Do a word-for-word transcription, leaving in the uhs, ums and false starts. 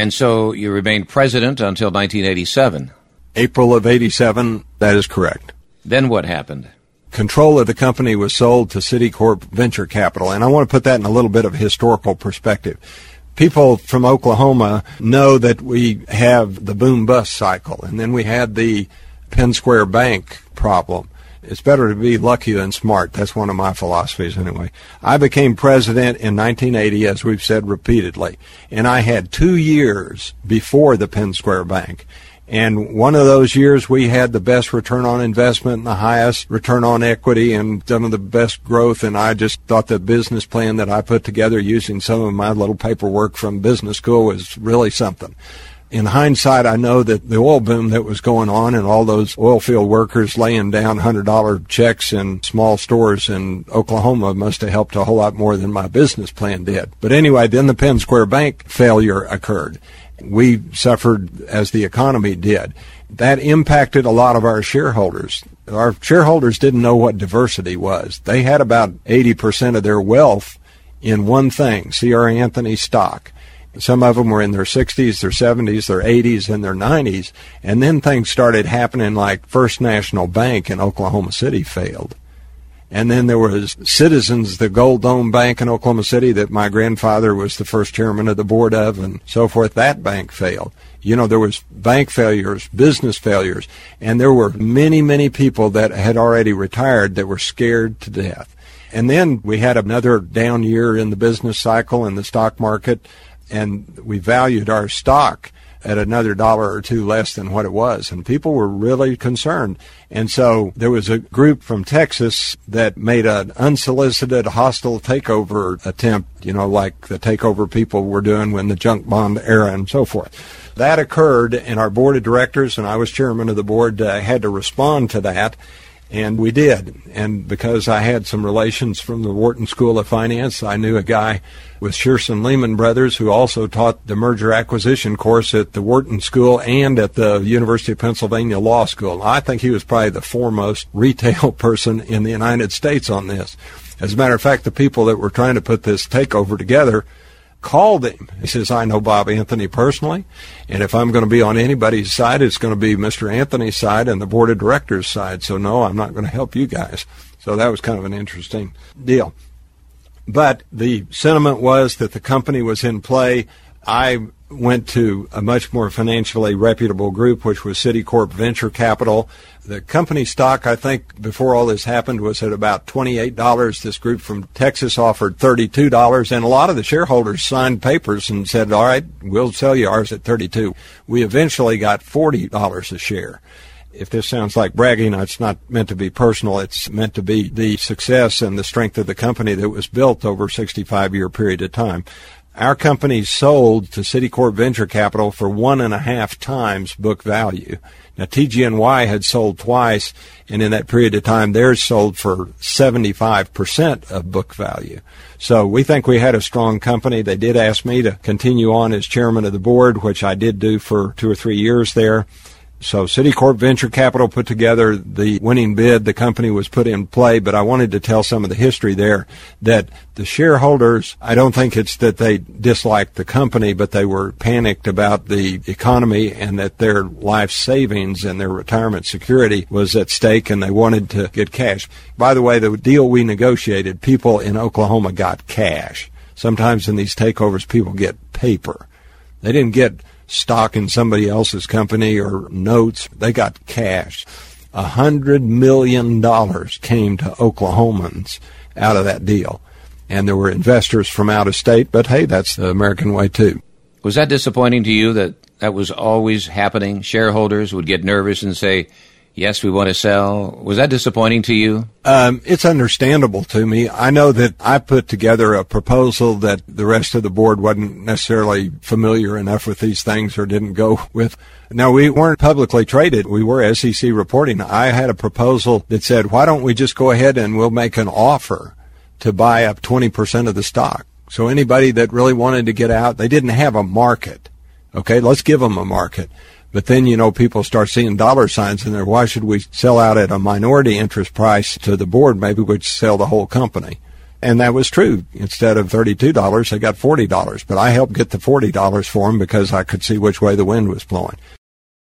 And so you remained president until nineteen eighty-seven. April of eighty-seven, that is correct. Then what happened? Control of the company was sold to Citicorp Venture Capital, and I want to put that in a little bit of historical perspective. People from Oklahoma know that we have the boom-bust cycle, and then we had the Penn Square Bank problem. It's better to be lucky than smart. That's one of my philosophies anyway. I became president in nineteen eighty, as we've said repeatedly, and I had two years before the Penn Square Bank. And one of those years we had the best return on investment and the highest return on equity and some of the best growth. And I just thought the business plan that I put together using some of my little paperwork from business school was really something. In hindsight, I know that the oil boom that was going on and all those oil field workers laying down one hundred dollar checks in small stores in Oklahoma must have helped a whole lot more than my business plan did. But anyway, then the Penn Square Bank failure occurred. We suffered as the economy did. That impacted a lot of our shareholders. Our shareholders didn't know what diversity was. They had about eighty percent of their wealth in one thing, C R Anthony stock. Some of them were in their sixties, their seventies, their eighties, and their nineties. And then things started happening like First National Bank in Oklahoma City failed. And then there was Citizens, the Gold Dome Bank in Oklahoma City that my grandfather was the first chairman of the board of and so forth. That bank failed. You know, there was bank failures, business failures, and there were many, many people that had already retired that were scared to death. And then we had another down year in the business cycle in the stock market, and we valued our stock at another dollar or two less than what it was. And people were really concerned. And so there was a group from Texas that made an unsolicited hostile takeover attempt, you know, like the takeover people were doing when the junk bond era and so forth. That occurred, and our board of directors, and I was chairman of the board, uh, had to respond to that. And we did. And because I had some relations from the Wharton School of Finance, I knew a guy with Shearson Lehman Brothers who also taught the merger acquisition course at the Wharton School and at the University of Pennsylvania Law School. I think he was probably the foremost retail person in the United States on this. As a matter of fact, the people that were trying to put this takeover together called him. He says, I know Bob Anthony personally, and if I'm going to be on anybody's side, it's going to be Mister Anthony's side and the board of directors' side. So, no, I'm not going to help you guys. So that was kind of an interesting deal. But the sentiment was that the company was in play. I went to a much more financially reputable group, which was Citicorp Venture Capital. The company stock, I think, before all this happened, was at about twenty-eight dollars. This group from Texas offered thirty-two dollars, and a lot of the shareholders signed papers and said, all right, we'll sell you ours at thirty-two dollars. We eventually got forty dollars a share. If this sounds like bragging, it's not meant to be personal. It's meant to be the success and the strength of the company that was built over a sixty-five year period of time. Our company sold to Citicorp Venture Capital for one and a half times book value. Now, T G N Y had sold twice, and in that period of time, theirs sold for seventy-five percent of book value. So we think we had a strong company. They did ask me to continue on as chairman of the board, which I did do for two or three years there. So Citicorp Venture Capital put together the winning bid. The company was put in play, but I wanted to tell some of the history there that the shareholders, I don't think it's that they disliked the company, but they were panicked about the economy and that their life savings and their retirement security was at stake, and they wanted to get cash. By the way, the deal we negotiated, people in Oklahoma got cash. Sometimes in these takeovers, people get paper. They didn't get stock in somebody else's company or notes. They got cash. A hundred million dollars came to Oklahomans out of that deal. And there were investors from out of state, but hey, that's the American way too. Was that disappointing to you that that was always happening? Shareholders would get nervous and say, yes, we want to sell. Was that disappointing to you? Um, it's understandable to me. I know that I put together a proposal that the rest of the board wasn't necessarily familiar enough with these things or didn't go with. Now, we weren't publicly traded. We were S E C reporting. I had a proposal that said, why don't we just go ahead and we'll make an offer to buy up twenty percent of the stock. So anybody that really wanted to get out, they didn't have a market. Okay, let's give them a market. But then, you know, people start seeing dollar signs in there. Why should we sell out at a minority interest price to the board? Maybe we'd sell the whole company. And that was true. Instead of thirty-two dollars, they got forty dollars. But I helped get the forty dollars for them because I could see which way the wind was blowing.